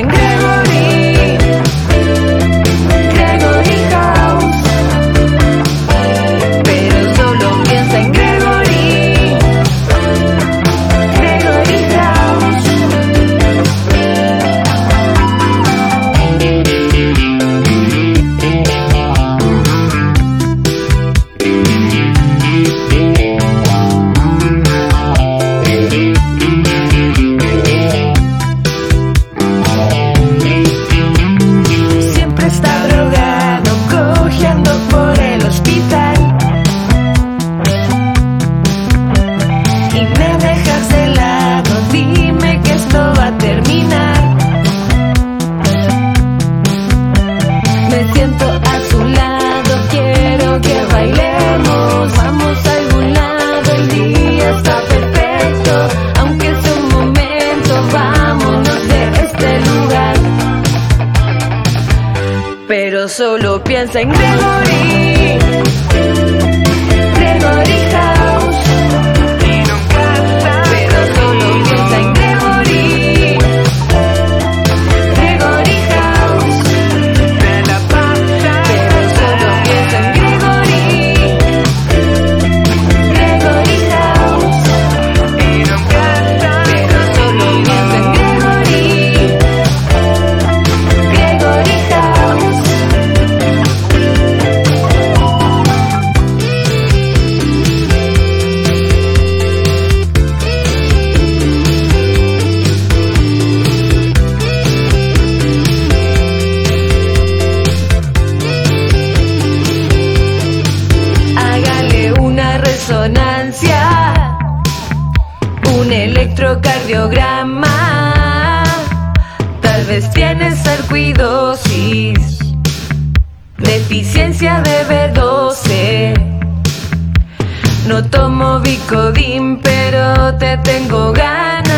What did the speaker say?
en Gregory, Gregory House, pero solo piensa en Gregory, Gregory House. Siempre está drogado, cojeando por el hospital, y me dejas de lado, dime que esto va a terminar. Me siento a su lado, quiero que bailemos, vamos a algún lado, el día está perfecto, aunque sea un momento, vámonos de este lugar. Pero solo piensa en Gregory, Gregory House. Pero solo piensa en Gregory, Gregory House. Pero solo piensa en Gregory, Gregory House. Pero solo piensa en Gregory, Gregory House. Hágale una resonancia, un electrocardiograma. Tal vez tiene sarcoidosis, deficiencia de B12. No tomo Vicodin, pero te tengo ganas.